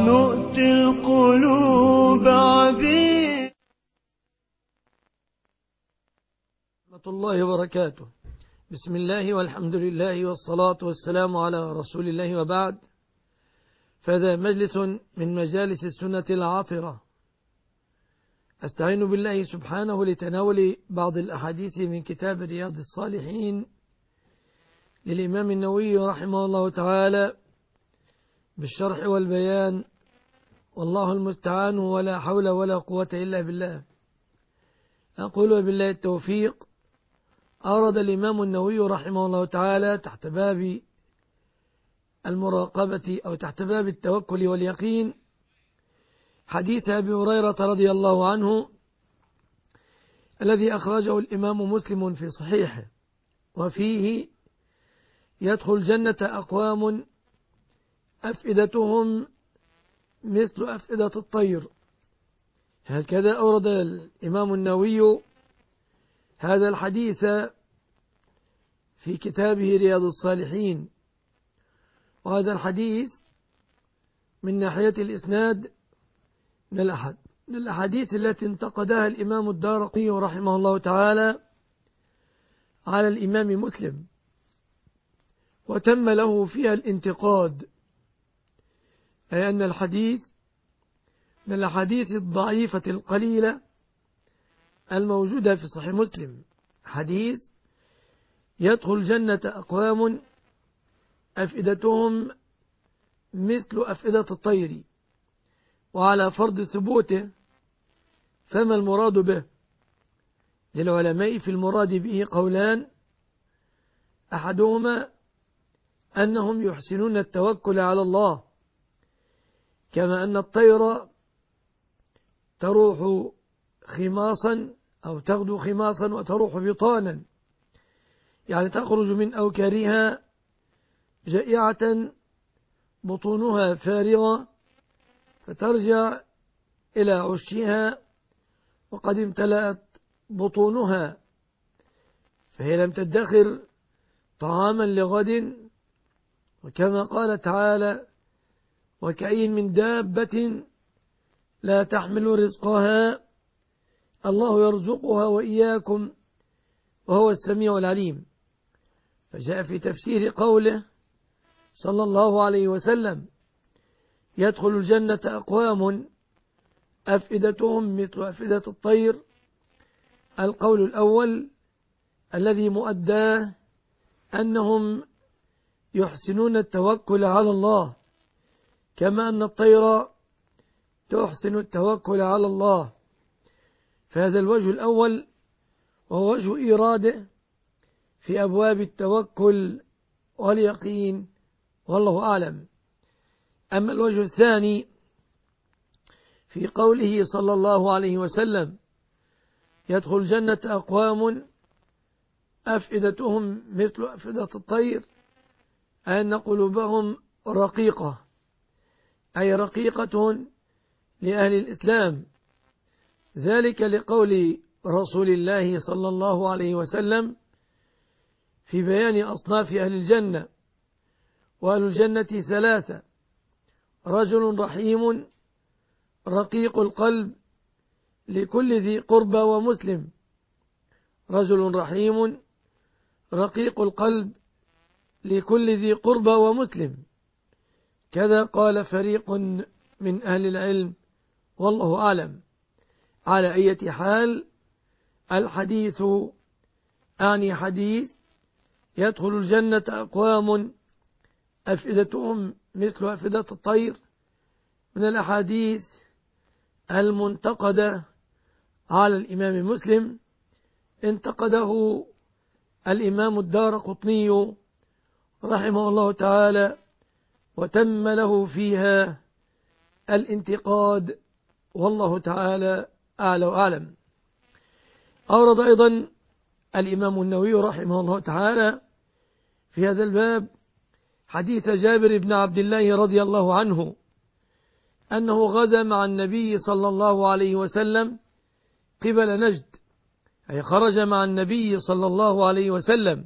نؤتي القلوب عبيد. ورحمة الله وبركاته. بسم الله والحمد لله والصلاة والسلام على رسول الله، وبعد، فهذا مجلس من مجالس السنة العاطرة. أستعين بالله سبحانه لتناول بعض الأحاديث من كتاب رياض الصالحين للإمام النووي رحمه الله تعالى بالشرح والبيان، والله المستعان، ولا حول ولا قوة إلا بالله. أقول وبالله التوفيق. أورد الإمام النووي رحمه الله تعالى تحت باب المراقبة أو تحت باب التوكل واليقين حديث أبي هريرة رضي الله عنه الذي أخرجه الإمام مسلم في صحيحه، وفيه: يدخل الجنة أقوام أفئدتهم مثل أفئدة الطير. هكذا أورد الإمام النووي هذا الحديث في كتابه رياض الصالحين. وهذا الحديث من ناحية الإسناد من الأحاديث التي انتقدها الإمام الدارقطني رحمه الله تعالى على الإمام مسلم، وتم له فيها الانتقاد، أي أن الحديث من الأحاديث الضعيفة القليلة الموجودة في صحيح مسلم. حديث: يدخل الجنة أقوام أفئدتهم مثل أفئدة الطير. وعلى فرض ثبوته فما المراد به؟ للعلماء في المراد به قولان: أحدهما أنهم يحسنون التوكل على الله، كما أن الطير تروح خماصا أو تغدو خماصا وتروح بطانا، يعني تخرج من أوكارها جائعة بطونها فارغة، فترجع إلى عشها وقد امتلأت بطونها، فهي لم تدخر طعاما لغد. وكما قال تعالى: وكأين من دابة لا تحمل رزقها الله يرزقها وإياكم وهو السميع العليم. فجاء في تفسير قوله صلى الله عليه وسلم: يدخل الجنة أقوام أفئدتهم مثل أفئدة الطير. القول الأول الذي مؤداه أنهم يحسنون التوكل على الله، كما أن الطير تحسن التوكل على الله. فهذا الوجه الأول وهو وجه إراده في أبواب التوكل واليقين، والله أعلم. أما الوجه الثاني في قوله صلى الله عليه وسلم: يدخل الجنة أقوام أفئدتهم مثل أفئدة الطير، أن قلوبهم رقيقة، أي رقيقة لأهل الإسلام، ذلك لقول رسول الله صلى الله عليه وسلم في بيان أصناف أهل الجنة: وأهل الجنة ثلاثة: رجل رحيم رقيق القلب لكل ذي قربى ومسلم. رجل رحيم رقيق القلب لكل ذي قربى ومسلم. كذا قال فريق من أهل العلم، والله أعلم. على أي حال، الحديث أعني حديث يدخل الجنة أقوام أفئدتهم مثل أفئدة الطير من الأحاديث المنتقدة على الإمام مسلم. انتقده الإمام الدارقطني رحمه الله تعالى، وتم له فيها الانتقاد، والله تعالى أعلى وأعلم. أورد أيضا الإمام النووي رحمه الله تعالى في هذا الباب حديث جابر بن عبد الله رضي الله عنه أنه غزا مع النبي صلى الله عليه وسلم قبل نجد، أي خرج مع النبي صلى الله عليه وسلم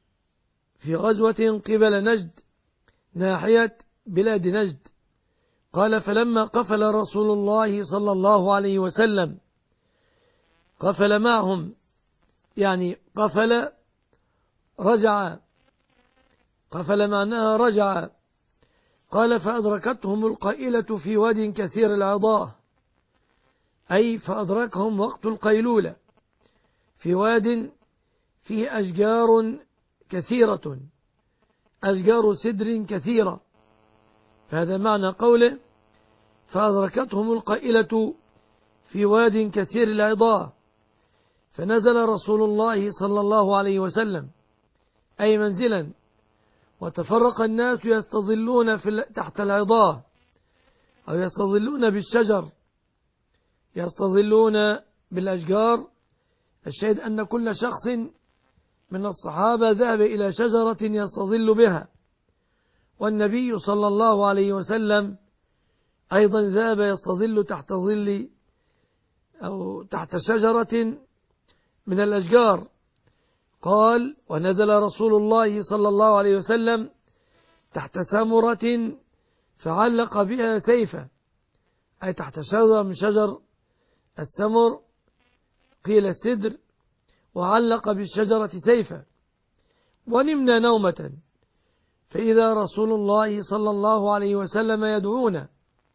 في غزوة قبل نجد ناحية بلاد نجد. قال فلما قفل رسول الله صلى الله عليه وسلم، قفل معهم يعني قفل رجع، قفل معناها رجع. قال فأدركتهم القائلة في واد كثير العضاه، أي فأدركهم وقت القيلولة في واد فيه أشجار كثيرة، أشجار سدر كثيرة، فهذا معنى قوله فأدركتهم القائلة في واد كثير العضاه، فنزل رسول الله صلى الله عليه وسلم أي منزلا، وتفرق الناس يستظلون تحت العضاه، أو يستظلون بالشجر، يستظلون بالأشجار. الشاهد أن كل شخص من الصحابة ذهب إلى شجرة يستظل بها، والنبي صلى الله عليه وسلم أيضا ذهب يستظل تحت ظل أو تحت شجرة من الأشجار. قال ونزل رسول الله صلى الله عليه وسلم تحت ثمرة فعلق بها سيفا، أي تحت شجرة من شجر الثمر قيل السدر، وعلق بالشجرة سيفا. ونمنا نومة فإذا رسول الله صلى الله عليه وسلم يدعونا،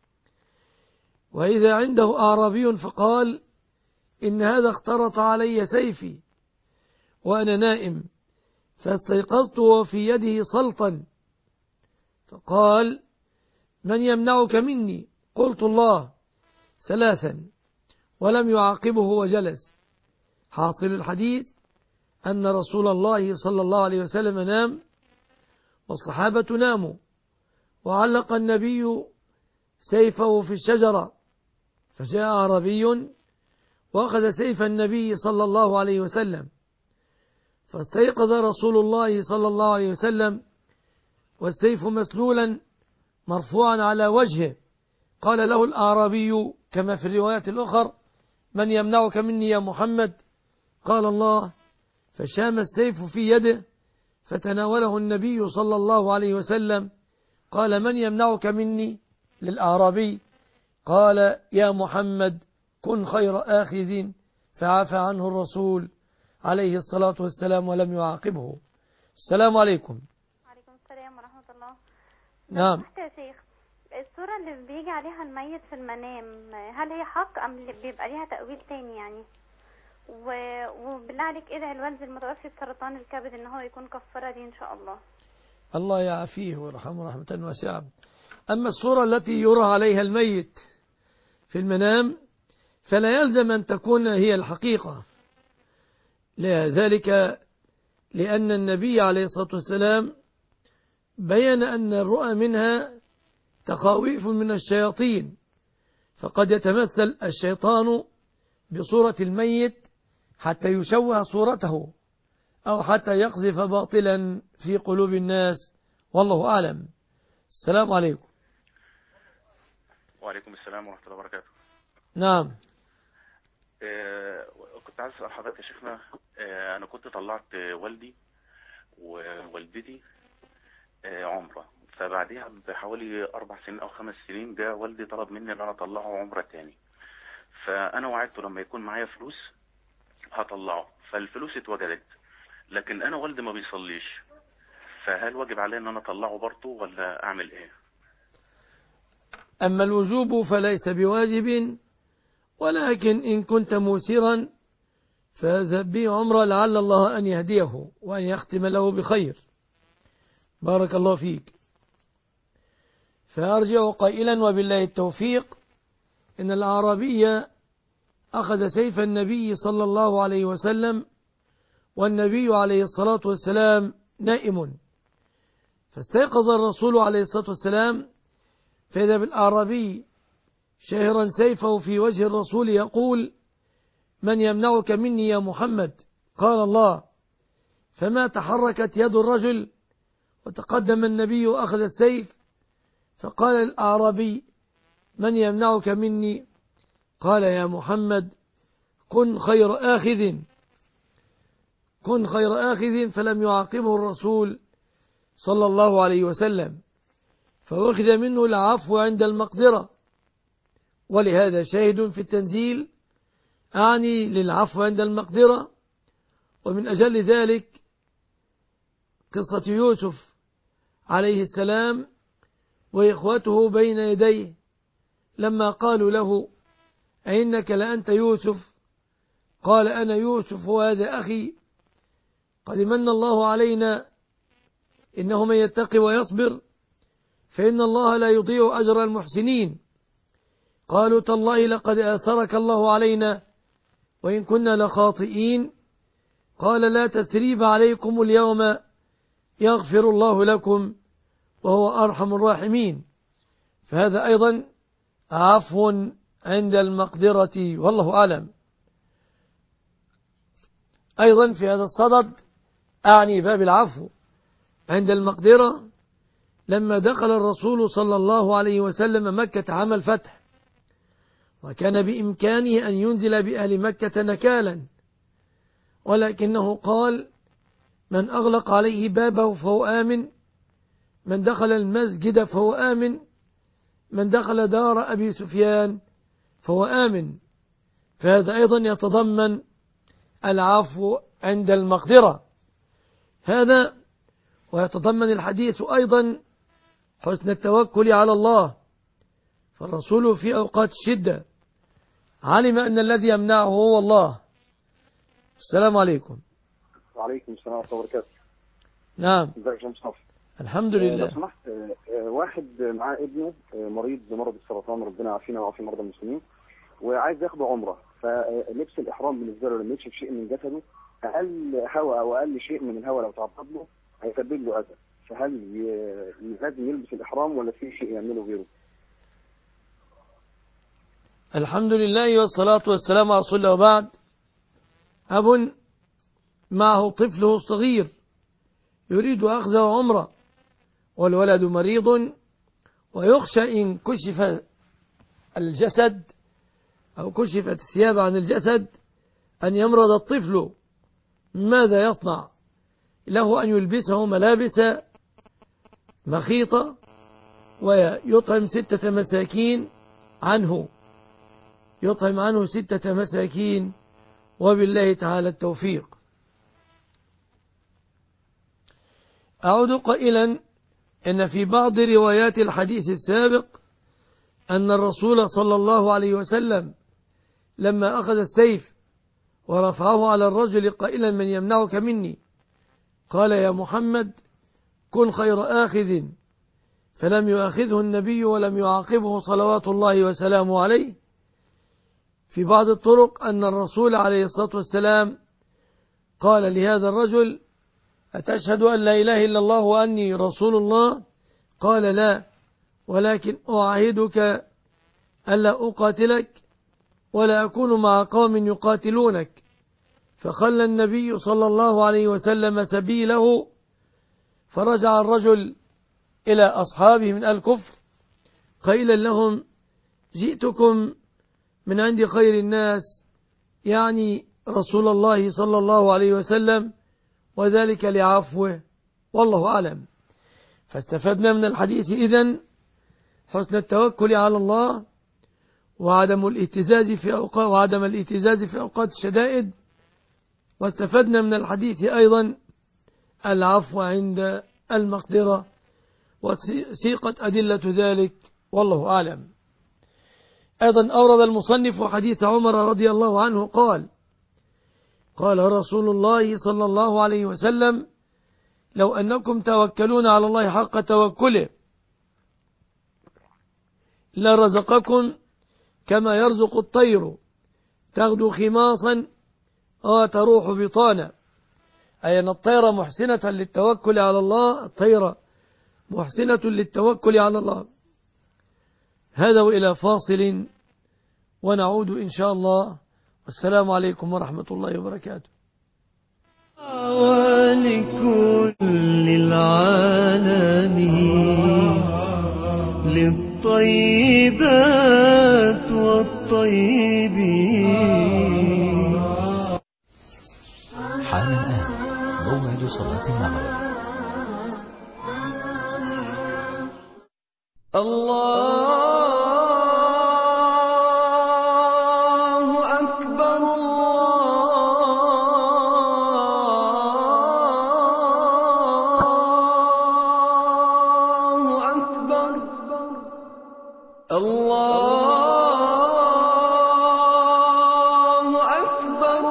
وإذا عنده أعرابي فقال إن هذا اخترط علي سيفي وأنا نائم، فاستيقظت وفي يده سلطا، فقال من يمنعك مني؟ قلت الله ثلاثا، ولم يعاقبه وجلس. حاصل الحديث أن رسول الله صلى الله عليه وسلم نام والصحابة ناموا، وعلق النبي سيفه في الشجرة، فجاء عربي وأخذ سيف النبي صلى الله عليه وسلم، فاستيقظ رسول الله صلى الله عليه وسلم والسيف مسلولا مرفوعا على وجهه. قال له الأعرابي كما في الروايات الأخر من يمنعك مني يا محمد؟ قال الله، فشام السيف في يده فتناوله النبي صلى الله عليه وسلم. قال من يمنعك مني للأعرابي؟ قال يا محمد كن خير آخذ، فعفى عنه الرسول عليه الصلاة والسلام ولم يعاقبه. السلام عليكم. وعليكم السلام ورحمة الله. نعم. يا شيخ، الصورة اللي بيجي عليها الميت في المنام هل هي حق أم بيبقى ليها تأويل تاني يعني؟ وبالله عليك ادعي الوالد المتوفي بسرطان الكبد ان هو يكون كفارة دي ان شاء الله. الله يعافيه ويرحمه رحمة واسعة. أما الصورة التي يرى عليها الميت في المنام فلا يلزم أن تكون هي الحقيقة، ذلك لأن النبي عليه الصلاة والسلام بيّن أن الرؤى منها تخاويف من الشياطين، فقد يتمثل الشيطان بصورة الميت حتى يشوه صورته أو حتى يقذف باطلا في قلوب الناس، والله أعلم. السلام عليكم. وعليكم السلام ورحمة الله وبركاته. نعم. كنت عايز أسأل حضرتك يا شيخنا، أنا كنت طلعت والدي ووالدتي عمرة، فبعدها بحوالي 4 سنين أو 5 سنين جاء والدي طلب مني أن أنا أطلعه عمرة تاني، فأنا وعدته لما يكون معايا فلوس هطلعه، فالفلوس اتوجدت، لكن أنا والدي ما بيصليش، فهل واجب علي أن أنا أطلعه برضه ولا أعمل إيه؟ أما الوجوب فليس بواجب، ولكن إن كنت موسرا فاذهب به عمره لعل الله أن يهديه وأن يختم له بخير. بارك الله فيك. فأرجع قائلا وبالله التوفيق إن الأعرابي أخذ سيف النبي صلى الله عليه وسلم والنبي عليه الصلاة والسلام نائم، فاستيقظ الرسول عليه الصلاة والسلام فإذا بالأعرابي شاهرا سيفه في وجه الرسول يقول من يمنعك مني يا محمد؟ قال الله، فما تحركت يد الرجل وتقدم النبي وأخذ السيف، فقال الأعرابي من يمنعك مني؟ قال يا محمد كن خير آخذ، كن خير آخذ، فلم يعاقبه الرسول صلى الله عليه وسلم. فأخذ منه العفو عند المقدرة، ولهذا شاهد في التنزيل أعني للعفو عند المقدرة. ومن أجل ذلك قصة يوسف عليه السلام وإخوته بين يديه لما قالوا له أئنك لأنت يوسف، قال أنا يوسف وهذا أخي، قد من الله علينا إنه من يتقي ويصبر فإن الله لا يضيع أجر المحسنين. قالوا تالله لقد آثرك الله علينا وإن كنا لخاطئين، قال لا تثريب عليكم اليوم يغفر الله لكم وهو أرحم الراحمين. فهذا أيضا عفو عند المقدرة، والله أعلم. أيضا في هذا الصدد أعني باب العفو عند المقدرة، لما دخل الرسول صلى الله عليه وسلم مكة عام الفتح، وكان بإمكانه أن ينزل بأهل مكة نكالا، ولكنه قال من أغلق عليه بابه فهو آمن، من دخل المسجد فهو آمن، من دخل دار أبي سفيان فهو آمن. فهذا أيضا يتضمن العفو عند المقدرة. هذا ويتضمن الحديث أيضا حسن التوكل على الله، فالرسول في أوقات الشدة علم أن الذي يمنعه هو الله. السلام عليكم. وعليكم السلام ورحمة الله وبركاته. نعم. ازيك يا مصطفى؟ الحمد لله. لو سمحت، واحد معاه ابنه مريض بمرض السرطان، ربنا يعافينا ويعافي مرضى المسلمين، وعايز ياخده عمره، فلبس الإحرام بالنسبة له لما يكشف شيء من جسده أقل هواء أو أقل شيء من الهواء لو تعرض له هيسبب له أذى، فهل لازم يلبس الإحرام ولا في شيء يعمله غيره؟ الحمد لله والصلاة والسلام على رسول الله. وبعد، أب معه طفله الصغير يريد أخذه عمره والولد مريض، ويخشى إن كشف الجسد أو كشفت الثياب عن الجسد أن يمرض الطفل، ماذا يصنع؟ له أن يلبسه ملابس مخيطة ويطعم 6 مساكين عنه، يطعم عنه 6 مساكين، وبالله تعالى التوفيق. أعود قائلا إن في بعض روايات الحديث السابق أن الرسول صلى الله عليه وسلم لما أخذ السيف ورفعه على الرجل قائلا من يمنعك مني، قال يا محمد كن خير آخذ، فلم يؤاخذه النبي ولم يعاقبه صلوات الله وسلامه عليه. في بعض الطرق أن الرسول عليه الصلاة والسلام قال لهذا الرجل أتشهد أن لا إله إلا الله وأني رسول الله؟ قال لا، ولكن أعاهدك ألا أقاتلك ولا أكون مع قوم يقاتلونك. فخلى النبي صلى الله عليه وسلم سبيله، فرجع الرجل إلى أصحابه من الكفر قائلا لهم جئتكم من عند خير الناس، يعني رسول الله صلى الله عليه وسلم، وذلك لعفوه، والله أعلم. فاستفدنا من الحديث إذن حسن التوكل على الله وعدم الاهتزاز في أوقات الشدائد، واستفدنا من الحديث أيضا العفو عند المقدرة، وسيقت أدلة ذلك، والله أعلم. أيضا أورد المصنف حديث عمر رضي الله عنه قال رسول الله صلى الله عليه وسلم لو أنكم توكلون على الله حق توكله لرزقكم كما يرزق الطير تغدو خماصا وتروح بطانا، أي أن الطير محسنة للتوكل على الله، الطير محسنة للتوكل على الله. هذا وإلى فاصل ونعود إن شاء الله، والسلام عليكم ورحمة الله وبركاته. ولكل العالمين للطيبات والطيبين. حان الآن موعد صلاة المغرب. الله أكبر الله أكبر الله أكبر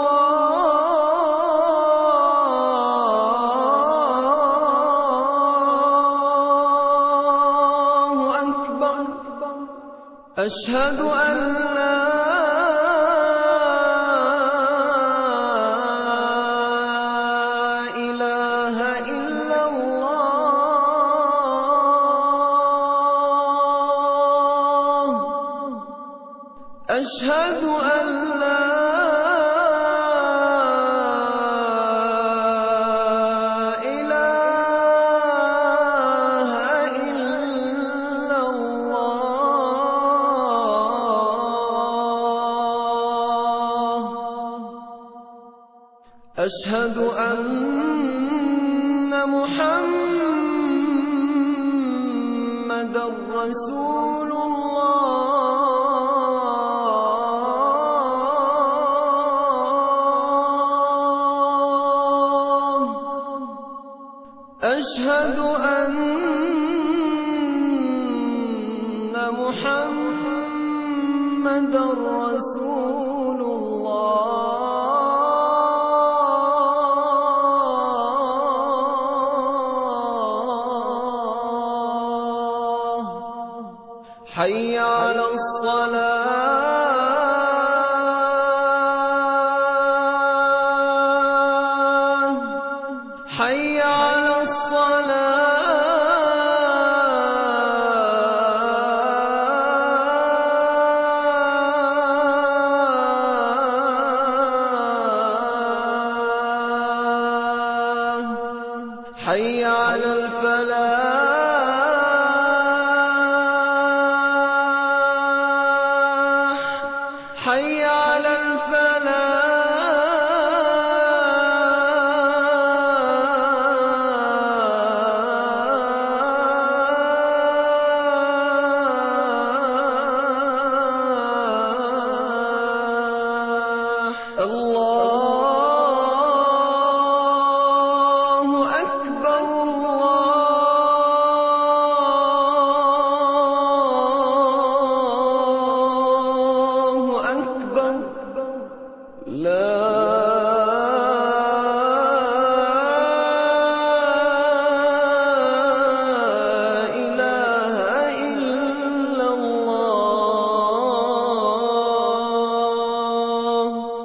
الله أكبر أشهد أن لا إله إلا الله أشهد أن لا إله إلا الله أشهد أن محمدا رسول الله أشهد أن محمدا رسول الله حي على الصلاة حي على الصلاة حي على الفلاح حي على الفلاح الله أكبر الله أكبر لا إله إلا الله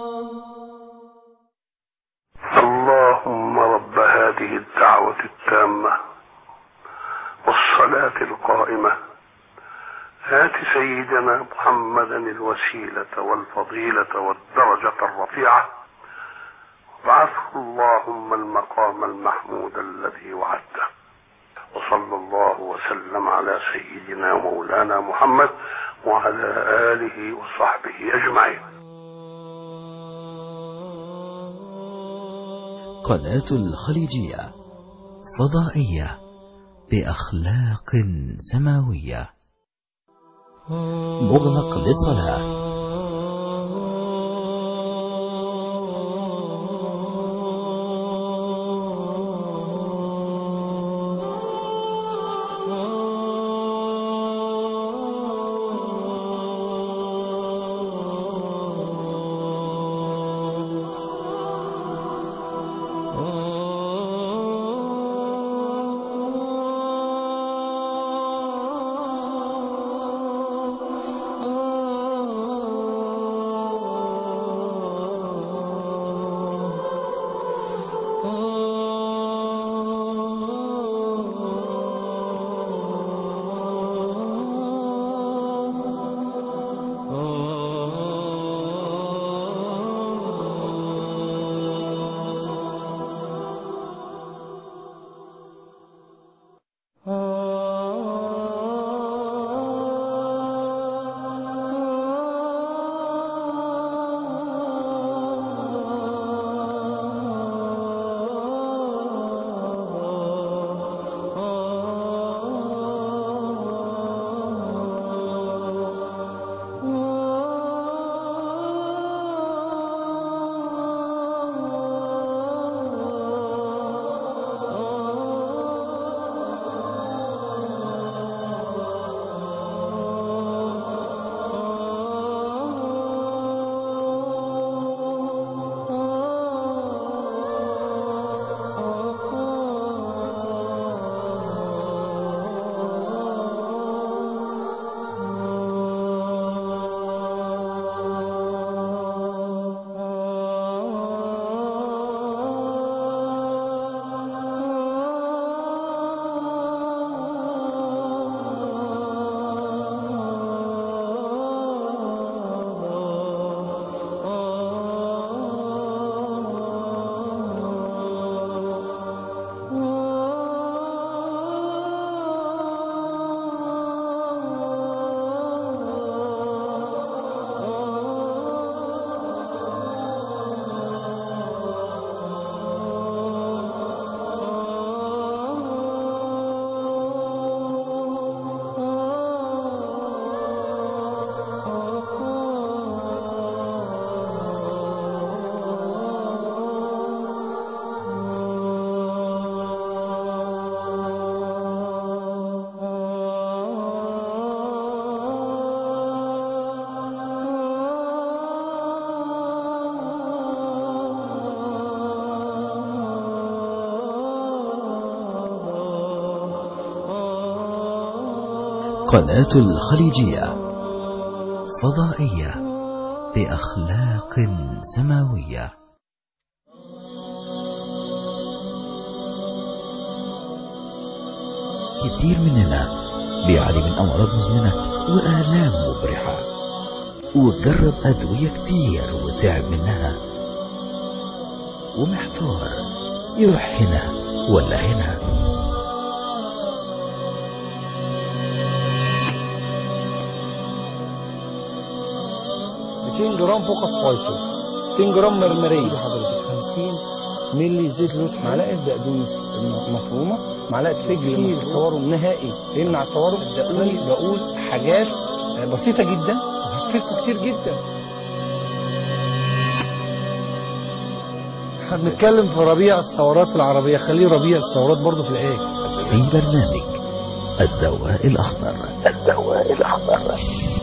اللهم رب هذه الدعوة التامة والصلاة القائمة آت سيدنا محمدا الوسيلة والفضيلة والدرجة الرفيعة وابعثه اللهم المقام المحمود الذي وعدته وصلى الله وسلم على سيدنا مولانا محمد وعلى آله وصحبه أجمعين. قناة الخليجية فضائية بأخلاق سماوية مغلق للصلاة. قناة الخليجية فضائية بأخلاق سماوية. كتير مننا بيعاني من أمراض مزمنة وآلام مبرحة، وجرب أدوية كتير وتعب منها، ومحتار يروح هنا ولا هنا. 200 جرام فوق فايتو، 200 جرام مرمريه حضرتك، 50 مللي زيت لوز، معلقه بقدونس مفرومه، معلقه فجل تورم نهائي يمنع التورم. صدقوني بقول حاجات بسيطه جدا وهتفيدكم كتير جدا. احنا بنتكلم في ربيع الثورات العربيه، خليه ربيع الثورات برضه في العلاج. في برنامج الدواء الأخضر، الدواء الأخضر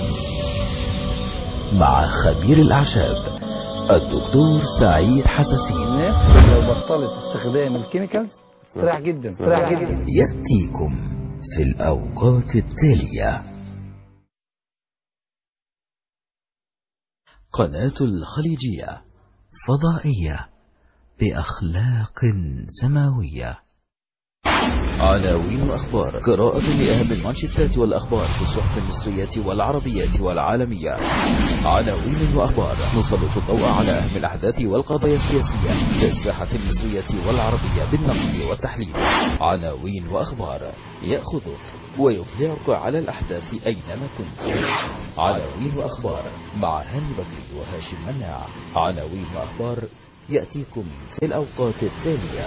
مع خبير الأعشاب الدكتور سعيد حساسين. الناس لو بطلت استخدام الكيميكال تريح جدا، تريح جدا. يأتيكم في الأوقات التالية. قناة الخليجية فضائية بأخلاق سماوية. عناوين وأخبار، قراءة لأهم المانشيتات والأخبار في الصحف المصرية والعربية والعالمية. عناوين وأخبار نسلط الضوء على أهم الأحداث والقضايا السياسية في الساحة المصرية والعربية بالنقد والتحليل. عناوين وأخبار يأخذك ويطلعك على الأحداث أينما كنت. عناوين وأخبار مع هاني بكري وهاشم مناع. عناوين وأخبار يأتيكم في الأوقات التالية.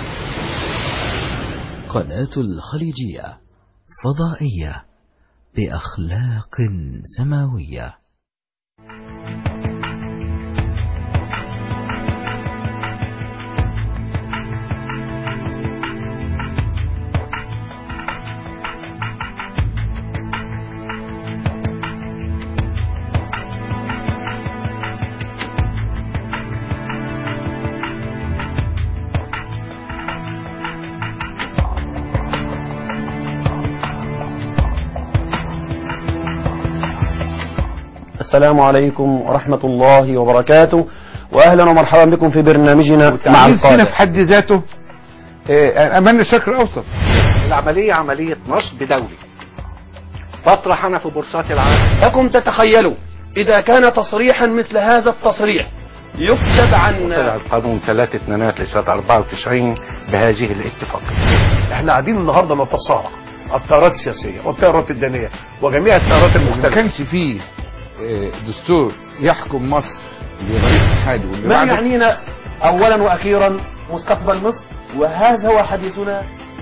قناة الخليجية فضائية بأخلاق سماوية. السلام عليكم ورحمة الله وبركاته، وأهلا ومرحبا بكم في برنامجنا مع القادة. في حد ذاته أمانة الشرق الأوسط. العملية عملية نصب دولي بطرح أنا في بورصات العالم. لكم تتخيلوا إذا كان تصريحا مثل هذا التصريح يكتب عن القانون 3/2 لسنة 94 بهذه الاتفاقية. احنا قاعدين النهاردة نتصارع التيارات السياسية والتيارات الدينية وجميع التيارات المختلفة. ما كانش فيه دستور يحكم مصر لرئيس الحالي واللي ما يعنينا أولا وأخيرا مستقبل مصر، وهذا هو حديثنا.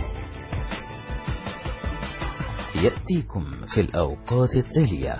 يأتيكم في الأوقات التالية.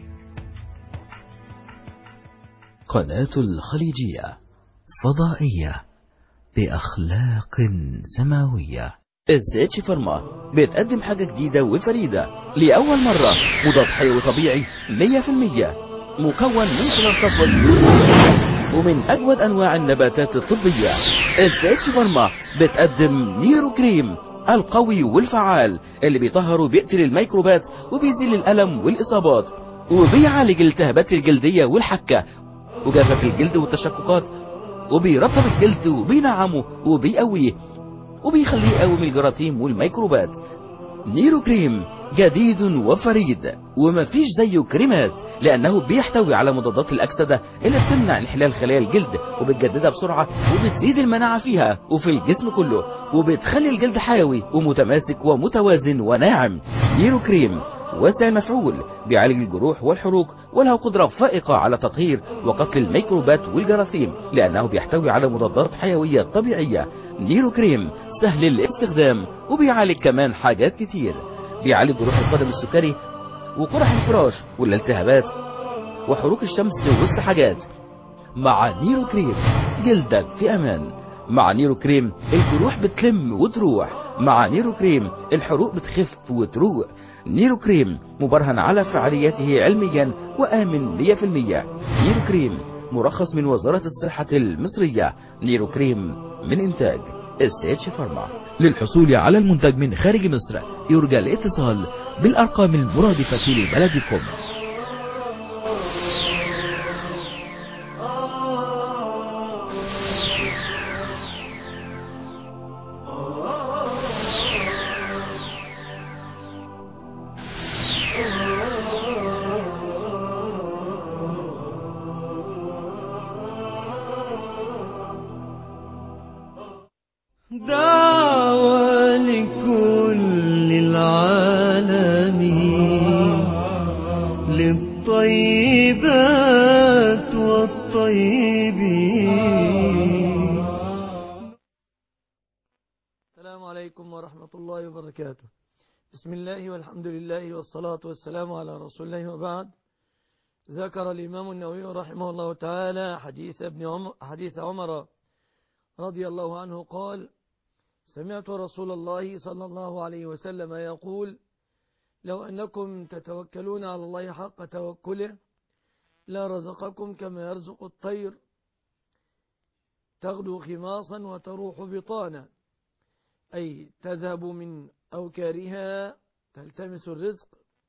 قناة الخليجية فضائية بأخلاق سماوية. SH فارما بتقدم حاجة جديدة وفريدة لأول مرة، مضاد حيوي طبيعي 100% مكون من خلاص صفوة ومن أجود أنواع النباتات الطبية. SH فارما بتقدم نيرو كريم القوي والفعال اللي بيطهر وبيقتل الميكروبات وبيزيل الألم والإصابات وبيعالج الالتهابات الجلدية والحكة وجفاف الجلد والتشققات وبيرطب الجلد وبينعمه وبيقويه وبيخليه يقاوم الجراثيم والميكروبات. نيرو كريم جديد وفريد ومفيش زيه كريمات، لأنه بيحتوي على مضادات الأكسدة اللي بتمنع انحلال خلايا الجلد وبتجددها بسرعة وبتزيد المناعة فيها وفي الجسم كله وبتخلي الجلد حيوي ومتماسك ومتوازن وناعم. نيرو كريم واسع المفعول، بيعالج الجروح والحروق وله قدرة فائقة على تطهير وقتل الميكروبات والجراثيم لأنه بيحتوي على مضادات حيوية طبيعية. نيرو كريم سهل الاستخدام وبيعالج كمان حاجات كتير، بيعالج جروح القدم السكري وقرح الفراش والالتهابات وحروق الشمس والسحاجات. مع نيرو كريم جلدك في أمان. مع نيرو كريم الجروح بتلم وتروح. مع نيرو كريم الحروق بتخف وتروق. نيرو كريم مبرهن على فعاليته علميا وآمن 100%. نيرو كريم مرخص من وزارة الصحة المصرية. نيرو كريم من إنتاج SH فارما. للحصول على المنتج من خارج مصر يرجى الاتصال بالأرقام المرادفة لبلدكم. دعوة لكل العالمين للطيبات والطيبين. السلام عليكم ورحمة الله وبركاته. بسم الله والحمد لله والصلاة والسلام على رسول الله وبعد. ذكر الإمام النووي رحمه الله تعالى حديث عمر رضي الله عنه قال: سمعت رسول الله صلى الله عليه وسلم يقول: لو أنكم تتوكلون على الله حق توكله لا رزقكم كما يرزق الطير تغدو خماصا وتروح بطانا، أي تذهب من أوكارها تلتمس الرزق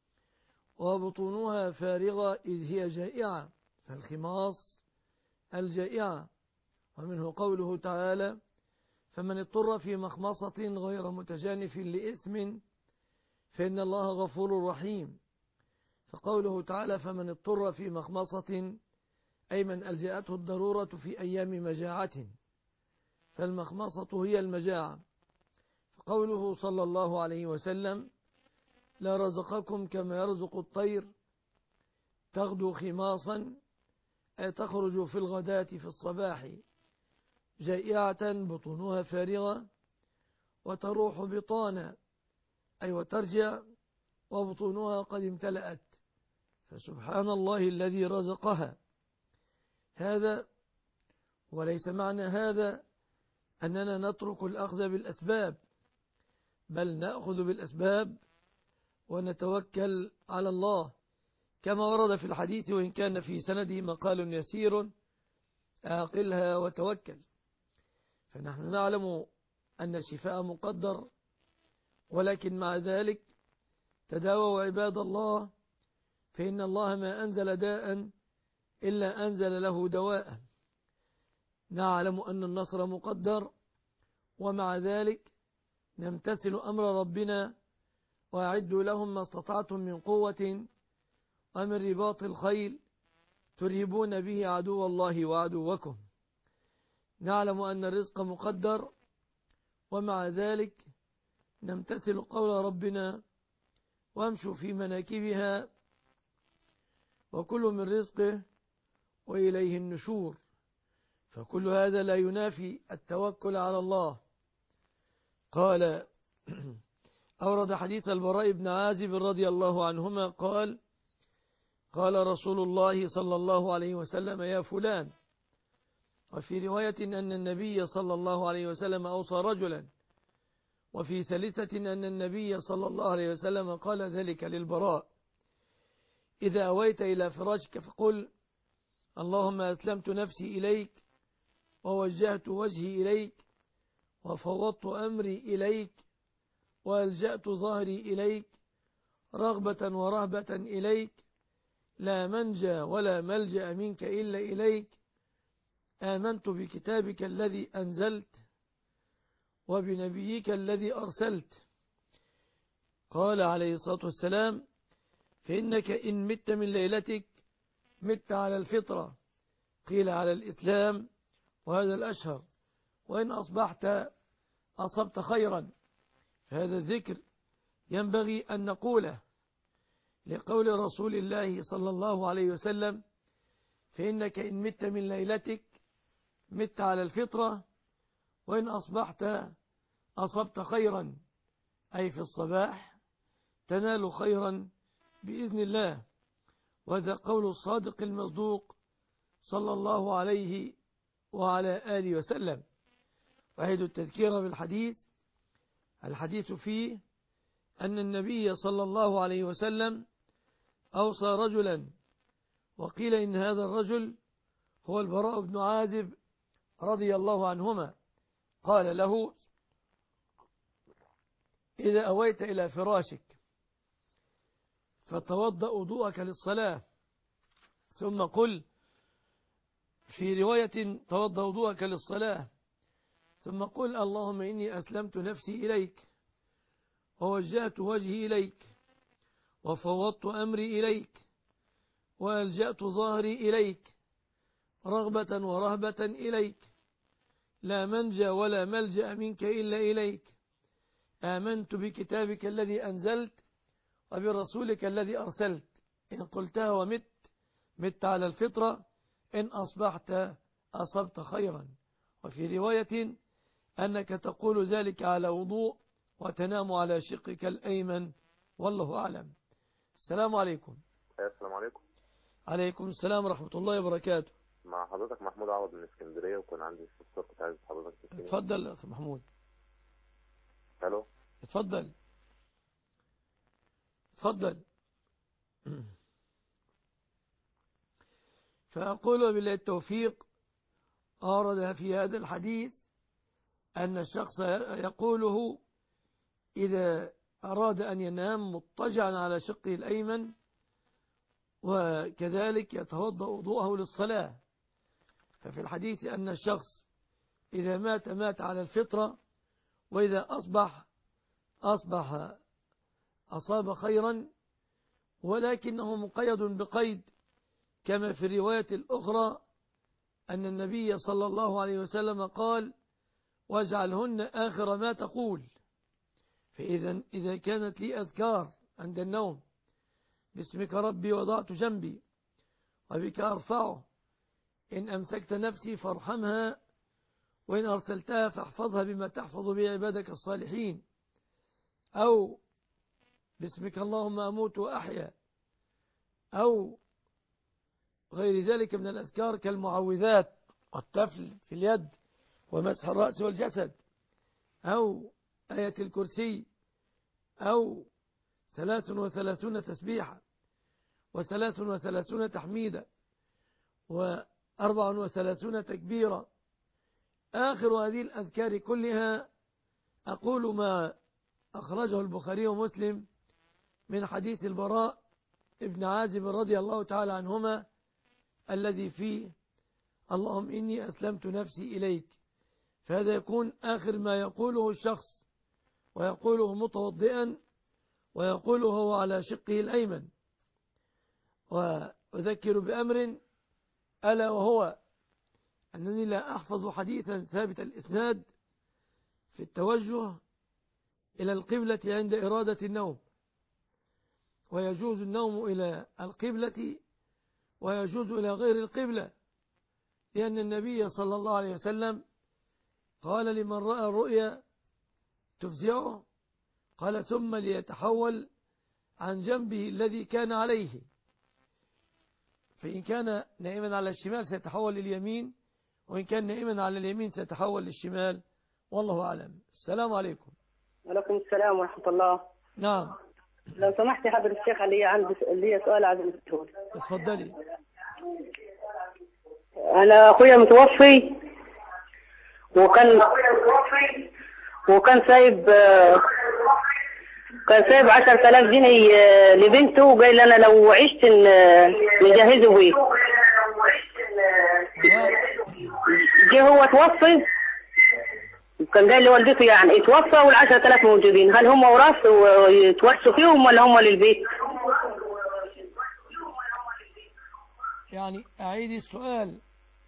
وبطونها فارغة إذ هي جائعة، فالخماص الجائعة. ومنه قوله تعالى: فمن اضطر في مخمصة غير متجانف لإثم فإن الله غفور رحيم. فقوله تعالى: فمن اضطر في مخمصة أي من ألجأته الضرورة في أيام مجاعة، فالمخمصة هي المجاعة. فقوله صلى الله عليه وسلم: لا رزقكم كما يرزق الطير تغدو خماصا، أي تخرج في الغداة في الصباح جائعة بطونها فارغة، وتروح بطانا أي وترجع وبطونها قد امتلأت، فسبحان الله الذي رزقها. هذا وليس معنى هذا أننا نترك الأخذ بالأسباب، بل نأخذ بالأسباب ونتوكل على الله كما ورد في الحديث، وإن كان في سنده مقال يسير: أعقلها وتوكل. فنحن نعلم أن الشفاء مقدر، ولكن مع ذلك تداووا عباد الله، فإن الله ما أنزل داء إلا أنزل له دواء. نعلم أن النصر مقدر، ومع ذلك نمتثل أمر ربنا: وأعدوا لهم ما استطعتم من قوة ومن رباط الخيل ترهبون به عدو الله وعدوكم. نعلم أن الرزق مقدر، ومع ذلك نمتثل قول ربنا: وامشوا في مناكبها وكل من رزقه وإليه النشور. فكل هذا لا ينافي التوكل على الله. قال أورد حديث البراء بن عازب رضي الله عنهما قال: قال رسول الله صلى الله عليه وسلم: يا فلان. وفي رواية أن النبي صلى الله عليه وسلم أوصى رجلا، وفي ثالثة أن النبي صلى الله عليه وسلم قال ذلك للبراء: إذا أويت إلى فراشك فقل: اللهم أسلمت نفسي إليك ووجهت وجهي إليك وفوضت أمري إليك وألجأت ظهري إليك رغبة ورهبة إليك، لا منجى ولا ملجأ منك إلا إليك، آمنت بكتابك الذي أنزلت وبنبيك الذي أرسلت. قال عليه الصلاة والسلام: فإنك إن مت من ليلتك مت على الفطرة، قيل على الإسلام وهذا الأشهر، وإن أصبحت أصبت خيرا. فهذا الذكر ينبغي أن نقوله لقول رسول الله صلى الله عليه وسلم: فإنك إن مت من ليلتك مت على الفطرة، وإن أصبحت أصبت خيرا، أي في الصباح تنال خيرا بإذن الله. وهذا قول الصادق المصدوق صلى الله عليه وعلى آله وسلم. وأعيد التذكير بالحديث. الحديث فيه أن النبي صلى الله عليه وسلم أوصى رجلا، وقيل إن هذا الرجل هو البراء بن عازب رضي الله عنهما. قال له إذا أويت إلى فراشك فتوضأ وضوءك للصلاة، ثم قل في رواية توضأ وضوءك للصلاة ثم قل اللهم إني أسلمت نفسي إليك ووجهت وجهي إليك وفوضت أمري إليك وألجأت ظهري إليك رغبة ورهبة إليك لا منجى ولا ملجأ منك إلا إليك آمنت بكتابك الذي أنزلت وبرسولك الذي أرسلت إن قلتها مت على الفطرة إن أصبحت أصبت خيرا. وفي رواية أنك تقول ذلك على وضوء وتنام على شقك الأيمن والله أعلم. السلام عليكم. السلام عليكم. عليكم السلام ورحمة الله وبركاته. مع حضرتك محمود عوض من اسكندرية، وكان عندي استفسار كنت عايز حضرتك تسألني. اتفضل أخي محمود. الو. اتفضل. فأقول بالله التوفيق أورد في هذا الحديث أن الشخص يقوله إذا أراد أن ينام مضطجعا على شقه الأيمن، وكذلك يتوضأ وضوءه للصلاة. ففي الحديث أن الشخص إذا مات على الفطرة، وإذا أصبح أصاب خيرا، ولكنه مقيد بقيد كما في الرواية الأخرى أن النبي صلى الله عليه وسلم قال واجعلهن آخر ما تقول. فإذا كانت لي أذكار عند النوم باسمك ربي وضعت جنبي وبك أرفعه إن أمسكت نفسي فارحمها وإن أرسلتها فاحفظها بما تحفظ به عبادك الصالحين، أو باسمك اللهم أموت وأحيا، أو غير ذلك من الأذكار كالمعوذات والتفل في اليد ومسح الرأس والجسد، أو آية الكرسي، أو 33 تسبيحة و33 تحميدة و34 تكبيرة. آخر هذه الأذكار كلها أقول ما أخرجه البخاري ومسلم من حديث البراء ابن عازب رضي الله تعالى عنهما الذي فيه اللهم إني أسلمت نفسي إليك. فهذا يكون آخر ما يقوله الشخص، ويقوله متوضئا، ويقوله هو على شقه الأيمن. وأذكر بأمر ألا وهو أنني لا أحفظ حديثا ثابت الإسناد في التوجه إلى القبلة عند إرادة النوم، ويجوز النوم إلى القبلة ويجوز إلى غير القبلة، لأن النبي صلى الله عليه وسلم قال لمن رأى الرؤيا تفزعه قال ثم ليتحول عن جنبه الذي كان عليه، فإن كان نائما على الشمال سيتحول لليمين، وإن كان نائما على اليمين سيتحول للشمال، والله أعلم. السلام عليكم. وعليكم السلام ورحمة الله. نعم. لو سمحت يا حضرة الشيخ لي سؤال عايز أسأله. اتفضلي. أنا أخويا متوفي وكان سايب 10,000 جنيه لبنته، وقال لي أنا لو عشت نجهزه بيه. جه هو توفي، كان قال لي والدته يعني اتوفى وال10,000 موجودين، هل هم وراث ويتورثوا فيهم ولا هم للبيت؟ يعني أعيد السؤال.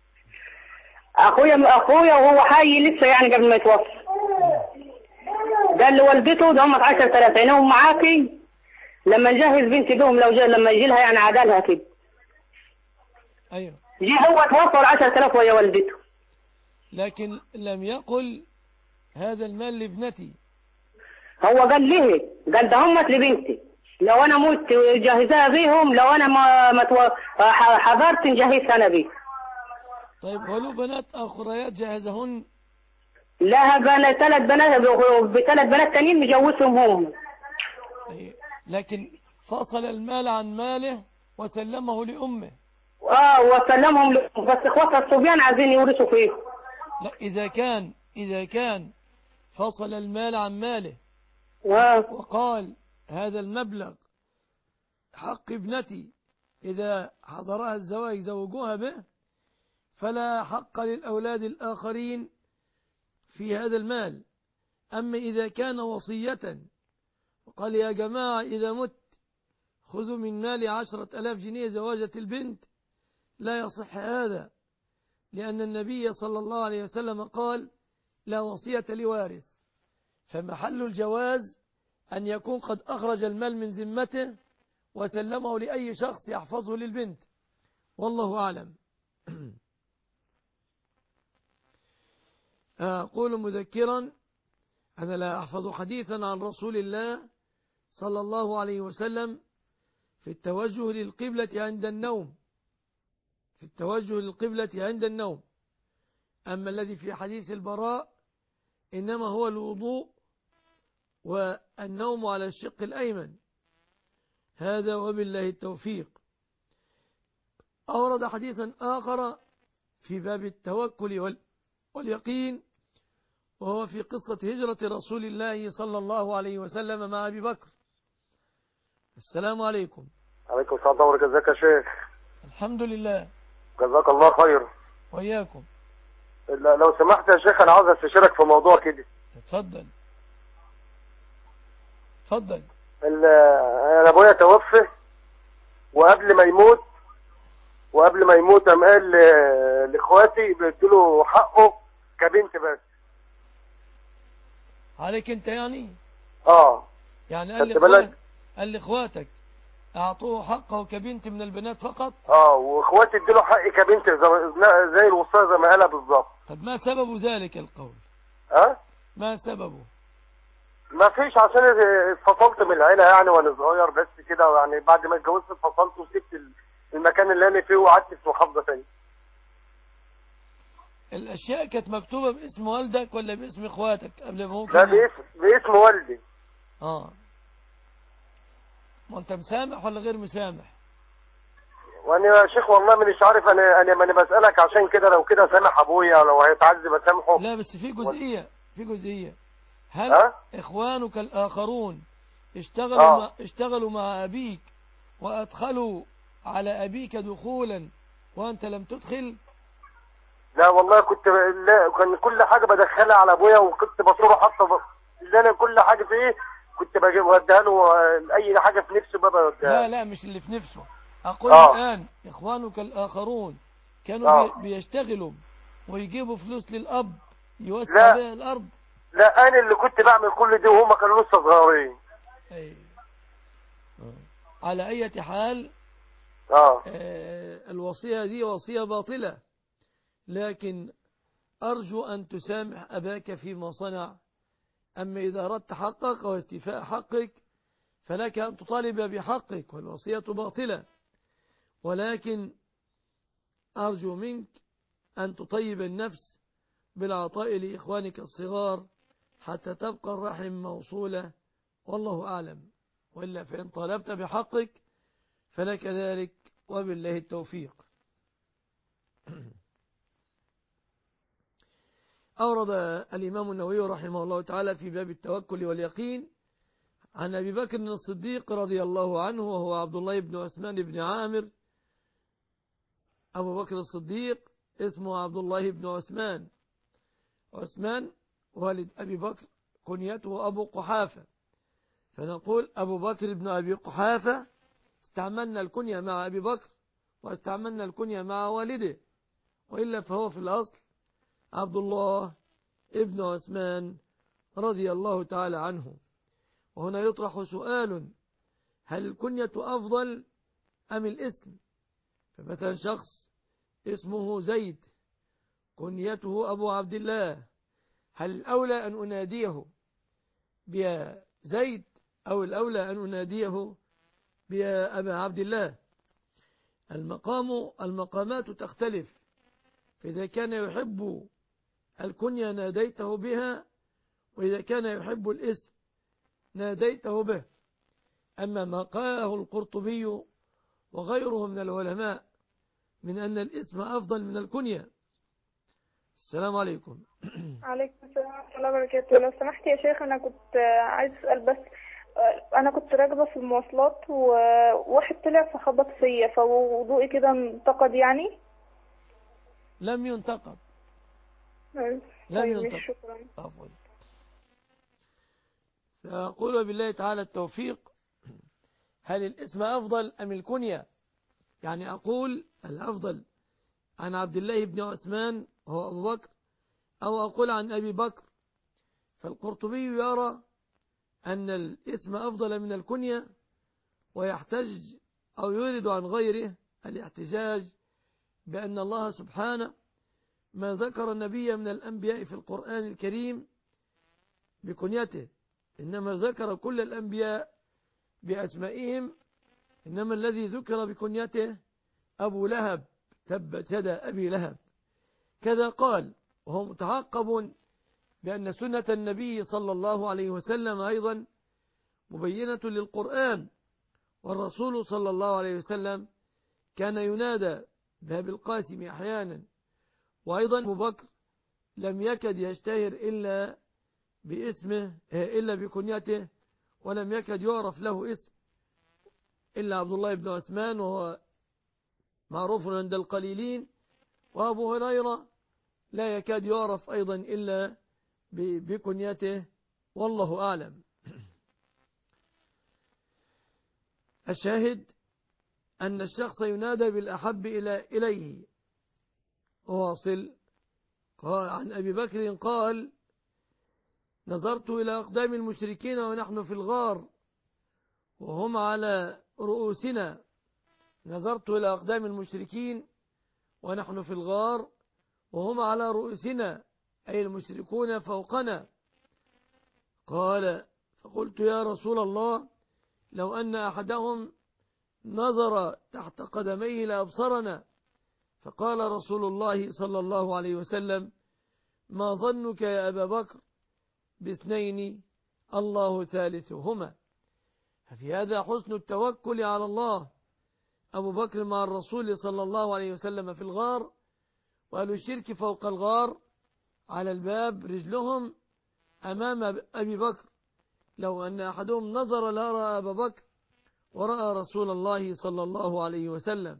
أخويا وهو حي لسه يعني قبل ما يتوفى، قال لي والدته ده هم 10,000 عينهم معاكي لما نجهز بنتي بهم، لما يجي لها يعني عدالها كده. أيوه. جه هو توفى ال10,000 وهي والدته، لكن لم يقل هذا المال لابنتي. هو قال ليه؟ قال ده هم لبنتي، لو انا مت جهزها بيهم، لو انا ما حضرت نجهزها انا بيه. طيب ولو بنات اخريات جهزهن؟ لا، بنات 3 بنات ب3 بنات تانيين مجوزهم هم. لكن فصل المال عن ماله وسلمه لأمه. وسلمهم لأمه، بس اخواتها الصبيان عايزين يورثوا فيه. لا، إذا كان فصل المال عن ماله وقال هذا المبلغ حق ابنتي إذا حضرها الزواج زوجوها به، فلا حق للأولاد الآخرين في هذا المال. أما إذا كان وصية وقال يا جماعة إذا مت خذوا من مالي 10,000 جنيه زواجة البنت، لا يصح هذا، لأن النبي صلى الله عليه وسلم قال لا وصية لوارث. فمحل الجواز أن يكون قد أخرج المال من ذمته وسلمه لأي شخص يحفظه للبنت، والله أعلم. أقول مذكرا أنا لا أحفظ حديثا عن رسول الله صلى الله عليه وسلم في التوجه للقبلة عند النوم، في التوجه للقبلة عند النوم. أما الذي في حديث البراء إنما هو الوضوء والنوم على الشق الأيمن، هذا وبالله التوفيق. أورد حديثا آخر في باب التوكل واليقين، وهو في قصة هجرة رسول الله صلى الله عليه وسلم مع أبي بكر. السلام عليكم. عليكم السلام ورحمة الله. ازيك يا شيخ؟ الحمد لله. جزاك الله خير. وإياكم. لو سمحت يا شيخ أنا عاوز استشيرك في موضوع كده. اتفضل. اتفضل. أنا أبويا توفى، وقبل ما يموت قام قال لإخواتي بيديله حقه كبنت بس. عليك أنت يعني؟ يعني قال لإخواتك أعطوه حقه كبنت من البنات فقط؟ وإخواتي اديله حقي كبنت زي الوصاية زي ما قالها بالظبط. طب ما سبب ذلك القول؟ ما سببه؟ ما فيش، عشان اتفصلت من العيلة يعني وانا صغير بس كده، يعني بعد ما اتجوزت اتفصلت وسبت المكان اللي انا فيه وقعدت في محافظة تانية. الاشياء كانت مكتوبة باسم والدك ولا باسم اخواتك قبل ما ممكن؟ لا باسم والدي. ما انت مسامح ولا غير مسامح؟ وانا يا شيخ والله مانيش عارف، انا بسألك عشان كده، لو كده سامح ابويا لو هيتعذب اسامحه. لا بس في جزئية هل إخوانك الآخرون اشتغلوا مع أبيك وأدخلوا على أبيك دخولا وأنت لم تدخل؟ لا والله كان كل حاجة بدخلها على أبويا، وكنت بصوره حتى اللي أنا كل حاجة فيه كنت بوديها له، أي حاجة في نفسه بوديها. لا مش اللي في نفسه، أقول الآن إخوانك الآخرون كانوا بيشتغلوا ويجيبوا فلوس للأب يوسع بها الأرض. لا أنا اللي كنت بعمل كل دي وهم كانوا لسه صغيرين. على أي حال الوصية دي وصية باطلة، لكن أرجو أن تسامح أباك فيما صنع. أما إذا أردت حقك واستيفاء حقك فلك أن تطالب بحقك، والوصية باطلة، ولكن أرجو منك أن تطيب النفس بالعطاء لإخوانك الصغار حتى تبقى الرحم موصولة، والله أعلم. وإلا فإن طالبت بحقك فلك ذلك وبالله التوفيق. أورد الإمام النووي رحمه الله تعالى في باب التوكل واليقين عن أبي بكر الصديق رضي الله عنه، وهو عبد الله بن عثمان بن عامر. أبو بكر الصديق اسمه عبد الله بن عثمان والد أبي بكر كنيته أبو قحافة، فنقول أبو بكر بن أبي قحافة. استعملنا الكنية مع أبي بكر واستعملنا الكنية مع والده، وإلا فهو في الأصل عبد الله ابن عثمان رضي الله تعالى عنه. وهنا يطرح سؤال: هل الكنية أفضل أم الاسم؟ فمثلا شخص اسمه زيد كنيته أبو عبد الله، هل الأولى أن أناديه بيا زيد أو الأولى أن أناديه بيا أبا عبد الله؟ المقامات تختلف، فإذا كان يحب الكنية ناديته بها، وإذا كان يحب الاسم ناديته به. أما ما قاله القرطبي وغيره من العلماء من أن الاسم أفضل من الكنية. السلام عليكم. عليكم السلام ورحمة الله وبركاته. لو سمحت يا شيخ، أنا كنت عايز أسأل بس. أنا كنت راكبة في المواصلات وواحد طلع فخبط فيا، فوضوئي كده انتقد يعني؟ لم ينتقد. لم طيب ينتقد. شكرا. عفوا. فأقول بالله تعالى التوفيق. هل الاسم أفضل أم الكنية؟ يعني أقول الأفضل عن عبد الله بن عثمان هو أبو بكر، أو أقول عن أبي بكر. فالقرطبي يرى أن الاسم أفضل من الكنية، ويحتج أو يريد عن غيره الاحتجاج بأن الله سبحانه ما ذكر النبي من الأنبياء في القرآن الكريم بكنيته، إنما ذكر كل الأنبياء بأسمائهم، إنما الذي ذكر بكنيته أبو لهب، تبت يدا أبي لهب. كذا قال، وهو متعقب بأن سنة النبي صلى الله عليه وسلم أيضا مبينة للقرآن، والرسول صلى الله عليه وسلم كان ينادى بأبي القاسم أحيانا. وأيضا أبو بكر لم يكد يشتهر إلا باسمه إلا بكنيته، ولم يكد يعرف له اسم إلا عبد الله بن عثمان، وهو معروف عند القليلين. وأبو هريرة لا يكاد يعرف أيضا إلا بكنيته، والله أعلم. الشاهد أن الشخص ينادى بالأحب إليه. واصل. قال عن أبي بكر قال: نظرت إلى أقدام المشركين ونحن في الغار وهم على رؤوسنا. نظرت إلى أقدام المشركين ونحن في الغار وهم على رؤوسنا، أي المشركون فوقنا. قال: فقلت يا رسول الله، لو أن أحدهم نظر تحت قدميه لأبصرنا. فقال رسول الله صلى الله عليه وسلم: ما ظنك يا أبا بكر باثنين الله ثالثهما. ففي هذا حسن التوكل على الله. أبو بكر مع الرسول صلى الله عليه وسلم في الغار، وأهل الشرك فوق الغار على الباب، رجلهم أمام أبي بكر. لو أن أحدهم نظر لرأى أبا بكر ورأى رسول الله صلى الله عليه وسلم.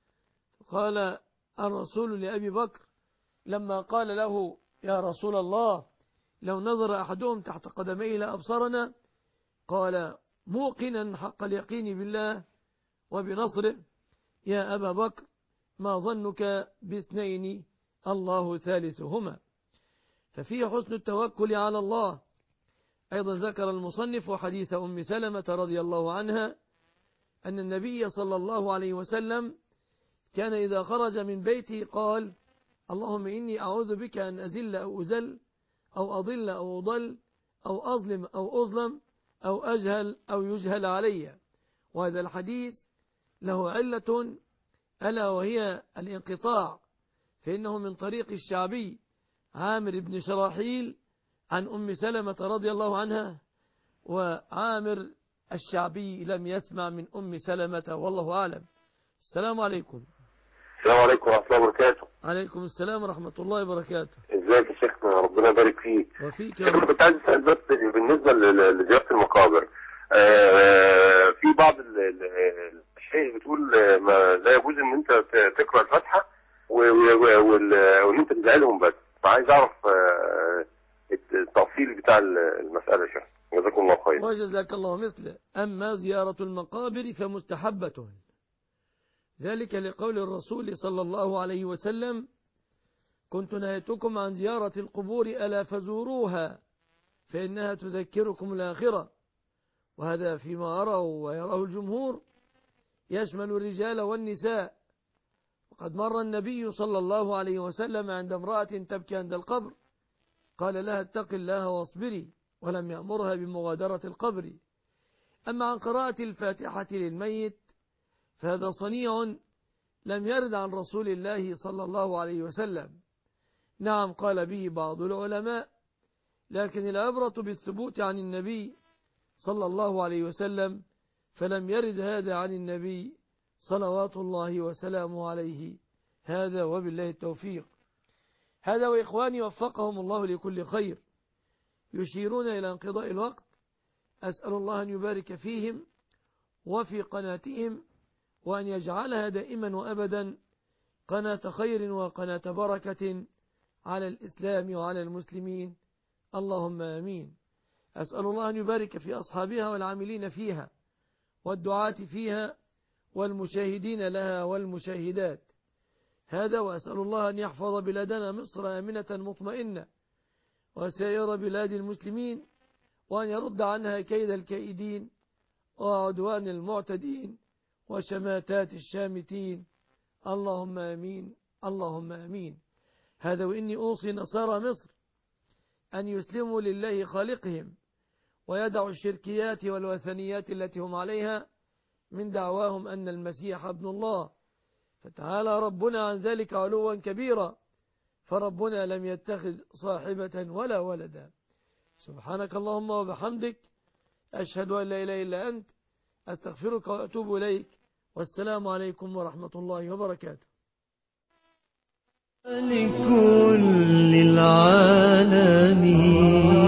قال الرسول لأبي بكر لما قال له: يا رسول الله، لو نظر أحدهم تحت قدميه لأبصرنا، قال موقنا حق اليقين بالله وبنصره: يا أبا بكر، ما ظنك باثنين الله ثالثهما. ففيه حسن التوكل على الله. أيضا ذكر المصنف حديث أم سلمة رضي الله عنها أن النبي صلى الله عليه وسلم كان إذا خرج من بيته قال: اللهم إني أعوذ بك أن أزل أو أزل أو أضل أو أضل أو أظلم أو أظلم أو أجهل أو يجهل علي. وهذا الحديث له علة ألا وهي الانقطاع، فإنه من طريق الشعبي عامر بن شراحيل عن أم سلمة رضي الله عنها، وعامر الشعبي لم يسمع من أم سلمة، والله أعلم. السلام عليكم. السلام عليكم ورحمة الله وبركاته. عليكم السلام ورحمة الله وبركاته. ازيك يا شيخنا، ربنا يبارك فيك. وفيك. كنت عايز اسال بس بالنسبه لزياره المقابر، في بعض الشيء بتقول ما لا يجوز ان انت تقرا الفاتحه وان انت تدعي لهم بس، فعايز اعرف التفصيل بتاع المساله يا شيخ. جزاكم الله خير. وجزاك الله مثله. أما زيارة المقابر فمستحبة، ذلك لقول الرسول صلى الله عليه وسلم: كنت نهيتكم عن زيارة القبور ألا فزوروها فإنها تذكركم الآخرة. وهذا فيما أراه ويراه الجمهور يشمل الرجال والنساء. وقد مر النبي صلى الله عليه وسلم عند امرأة تبكي عند القبر، قال لها: اتق الله واصبري، ولم يأمرها بمغادرة القبر. أما عن قراءة الفاتحة للميت فهذا صنيع لم يرد عن رسول الله صلى الله عليه وسلم. نعم قال به بعض العلماء، لكن العبرة بالثبوت عن النبي صلى الله عليه وسلم، فلم يرد هذا عن النبي صلوات الله وسلامه عليه. هذا وبالله التوفيق. هذا وإخواني وفقهم الله لكل خير يشيرون إلى انقضاء الوقت. أسأل الله أن يبارك فيهم وفي قناتهم، وأن يجعلها دائما وأبدا قناة خير وقناة بركة على الإسلام وعلى المسلمين، اللهم آمين. أسأل الله أن يبارك في أصحابها والعاملين فيها والدعاة فيها والمشاهدين لها والمشاهدات. هذا وأسأل الله أن يحفظ بلادنا مصر آمنة مطمئنة وسائر بلاد المسلمين، وأن يرد عنها كيد الكائدين وعدوان المعتدين وشماتات الشامتين، اللهم آمين اللهم آمين. هذا وإني أوصي نصارى مصر أن يسلموا لله خالقهم ويدعوا الشركيات والوثنيات التي هم عليها من دعواهم أن المسيح ابن الله، فتعالى ربنا عن ذلك علوا كبيرا، فربنا لم يتخذ صاحبة ولا ولدا. سبحانك اللهم وبحمدك، أشهد أن لا إله إلا أنت، أستغفرك وأتوب إليك، والسلام عليكم ورحمة الله وبركاته. لكل العالمين